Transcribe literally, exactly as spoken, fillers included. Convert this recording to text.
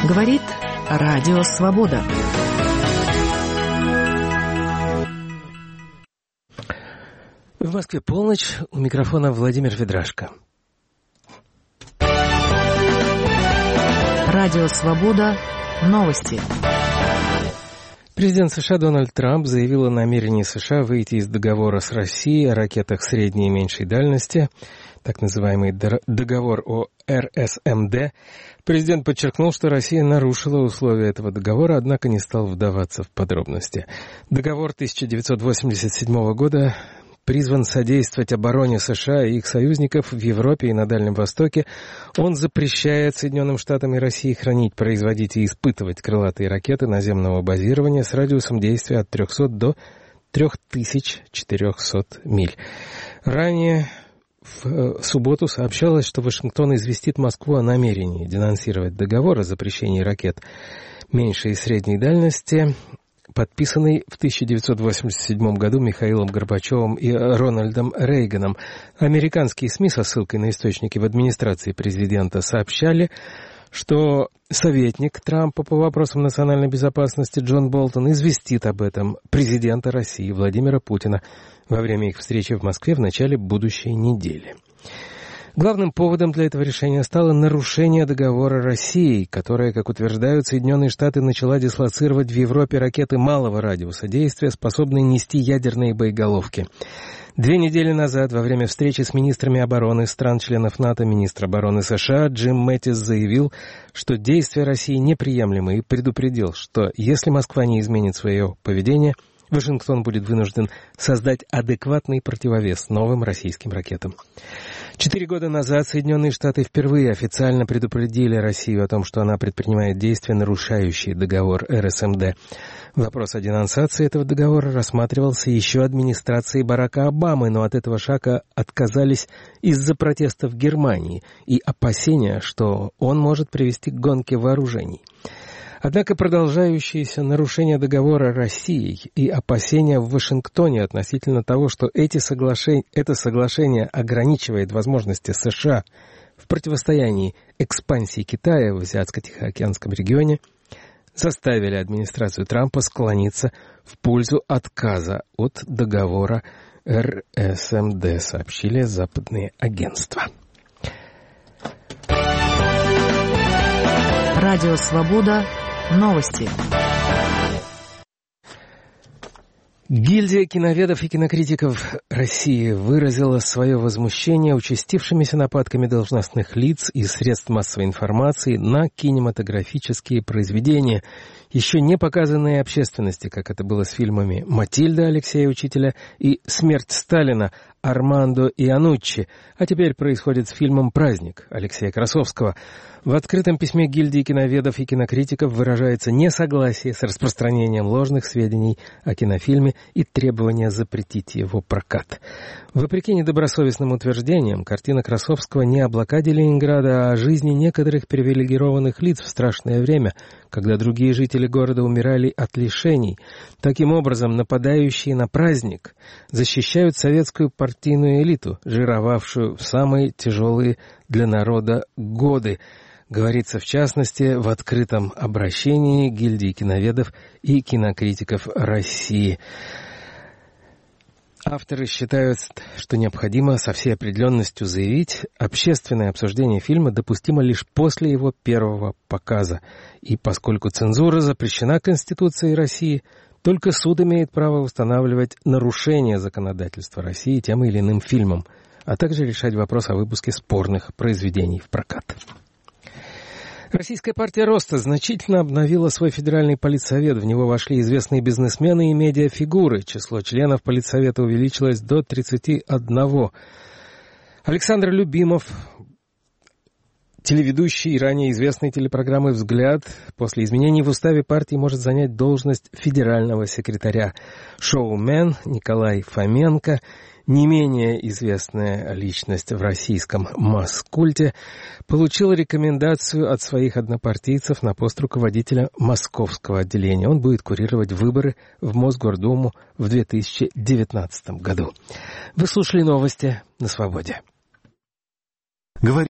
Говорит Радио Свобода. В Москве полночь, у микрофона Владимир Ведрашко. Радио Свобода. Новости. Президент США Дональд Трамп заявил о намерении США выйти из договора с Россией о ракетах средней и меньшей дальности, так называемый договор о эр эс эм дэ. Президент подчеркнул, что Россия нарушила условия этого договора, однако не стал вдаваться в подробности. Договор тысяча девятьсот восемьдесят седьмого года призван содействовать обороне США и их союзников в Европе и на Дальнем Востоке. Он запрещает Соединенным Штатам и России хранить, производить и испытывать крылатые ракеты наземного базирования с радиусом действия от трехсот до трех тысяч четырехсот миль. Ранее в субботу сообщалось, что Вашингтон известит Москву о намерении денонсировать договор о запрещении ракет меньшей и средней дальности, подписанный в тысяча девятьсот восемьдесят седьмом году Михаилом Горбачевым и Рональдом Рейганом. Американские СМИ со ссылкой на источники в администрации президента сообщали, что советник Трампа по вопросам национальной безопасности Джон Болтон известит об этом президента России Владимира Путина во время их встречи в Москве в начале будущей недели. Главным поводом для этого решения стало нарушение договора России, которое, как утверждают Соединенные Штаты, начала дислоцировать в Европе ракеты малого радиуса действия, способные нести ядерные боеголовки. Две недели назад, во время встречи с министрами обороны стран-членов НАТО, министр обороны США Джим Мэттис заявил, что действия России неприемлемы, и предупредил, что если Москва не изменит свое поведение, Вашингтон будет вынужден создать адекватный противовес новым российским ракетам. Четыре года назад Соединенные Штаты впервые официально предупредили Россию о том, что она предпринимает действия, нарушающие договор эр эс эм дэ. Вопрос о денонсации этого договора рассматривался еще администрацией Барака Обамы, но от этого шага отказались из-за протестов в Германии и опасения, что он может привести к гонке вооружений. Однако продолжающиеся нарушения договора Россией и опасения в Вашингтоне относительно того, что эти соглашения, это соглашение ограничивает возможности США в противостоянии экспансии Китая в Азиатско-Тихоокеанском регионе, заставили администрацию Трампа склониться в пользу отказа от договора эр эс эм дэ, сообщили западные агентства. Радио Свобода. Новости. Гильдия киноведов и кинокритиков России выразила свое возмущение участившимися нападками должностных лиц и средств массовой информации на кинематографические произведения, еще не показанные общественности, как это было с фильмами «Матильда» Алексея Учителя и «Смерть Сталина» Армандо Ианнуччи, а теперь происходит с фильмом «Праздник» Алексея Красовского. В открытом письме гильдии киноведов и кинокритиков выражается несогласие с распространением ложных сведений о кинофильме и требование запретить его прокат. Вопреки недобросовестным утверждениям, картина Красовского не о блокаде Ленинграда, а о жизни некоторых привилегированных лиц в страшное время, когда другие жители города умирали от лишений. Таким образом, нападающие на праздник защищают советскую партийную элиту, жировавшую в самые тяжелые для народа годы, говорится в частности в открытом обращении гильдии киноведов и кинокритиков России. Авторы считают, что необходимо со всей определенностью заявить, общественное обсуждение фильма допустимо лишь после его первого показа. И поскольку цензура запрещена Конституцией России, только суд имеет право устанавливать нарушение законодательства России тем или иным фильмом, а также решать вопрос о выпуске спорных произведений в прокат. Российская партия роста значительно обновила свой федеральный политсовет. В него вошли известные бизнесмены и медиафигуры. Число членов политсовета увеличилось до тридцати одного. Александр Любимов, телеведущий ранее известной телепрограммы «Взгляд», после изменений в уставе партии может занять должность федерального секретаря. Шоумен Николай Фоменко, не менее известная личность в российском масс-культе, получил рекомендацию от своих однопартийцев на пост руководителя московского отделения. Он будет курировать выборы в Мосгордуму в две тысячи девятнадцатом году. Вы слушали новости на Свободе.